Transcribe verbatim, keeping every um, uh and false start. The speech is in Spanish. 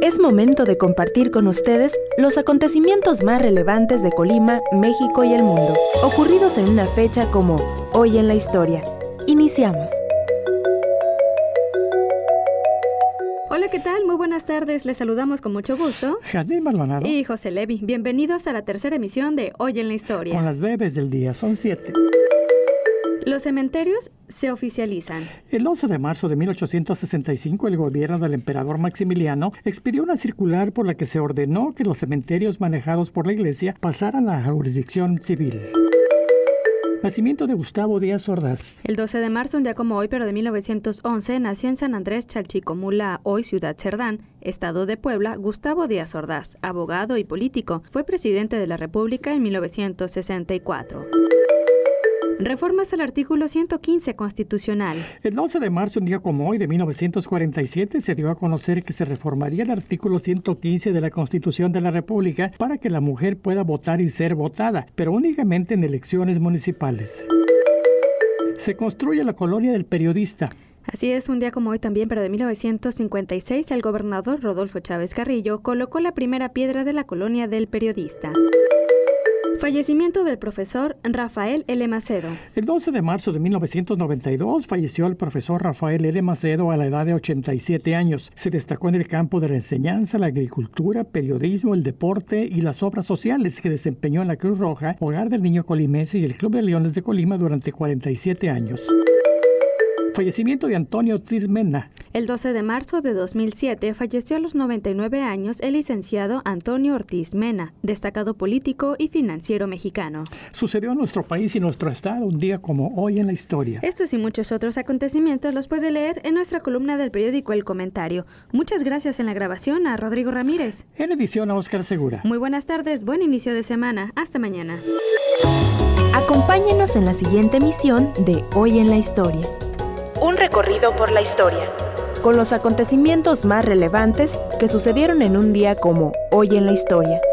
Es momento de compartir con ustedes los acontecimientos más relevantes de Colima, México y el mundo, ocurridos en una fecha como Hoy en la Historia. Iniciamos. Hola, ¿qué tal? Muy buenas tardes. Les saludamos con mucho gusto. Jazmín Maldonado y José Levi. Bienvenidos a la tercera emisión de Hoy en la Historia. Con las breves del día, son siete. Los cementerios se oficializan. El once de marzo de mil ochocientos sesenta y cinco, el gobierno del emperador Maximiliano expidió una circular por la que se ordenó que los cementerios manejados por la Iglesia pasaran a la jurisdicción civil. Nacimiento de Gustavo Díaz Ordaz. El doce de marzo, un día como hoy, pero de mil novecientos once, nació en San Andrés Chalchicomula, hoy Ciudad Cerdán, Estado de Puebla, Gustavo Díaz Ordaz, abogado y político. Fue presidente de la República en mil novecientos sesenta y cuatro. Reformas al artículo ciento quince constitucional. El once de marzo, un día como hoy, de mil novecientos cuarenta y siete, se dio a conocer que se reformaría el artículo ciento quince de la Constitución de la República para que la mujer pueda votar y ser votada, pero únicamente en elecciones municipales. Se construye la colonia del Periodista. Así es, un día como hoy también, pero de mil novecientos cincuenta y seis, el gobernador Rodolfo Chávez Carrillo colocó la primera piedra de la colonia del Periodista. Fallecimiento del profesor Rafael L. Macedo. El doce de marzo de mil novecientos noventa y dos falleció el profesor Rafael L. Macedo a la edad de ochenta y siete años. Se destacó en el campo de la enseñanza, la agricultura, periodismo, el deporte y las obras sociales que desempeñó en la Cruz Roja, Hogar del Niño Colimense y el Club de Leones de Colima durante cuarenta y siete años. Fallecimiento de Antonio Ortiz Mena. El doce de marzo de dos mil siete falleció a los noventa y nueve años el licenciado Antonio Ortiz Mena, destacado político y financiero mexicano. Sucedió en nuestro país y nuestro estado un día como hoy en la historia. Estos y muchos otros acontecimientos los puede leer en nuestra columna del periódico El Comentario. Muchas gracias en la grabación a Rodrigo Ramírez. En edición a Óscar Segura. Muy buenas tardes, buen inicio de semana. Hasta mañana. Acompáñenos en la siguiente emisión de Hoy en la Historia. Un recorrido por la historia, con los acontecimientos más relevantes que sucedieron en un día como Hoy en la Historia.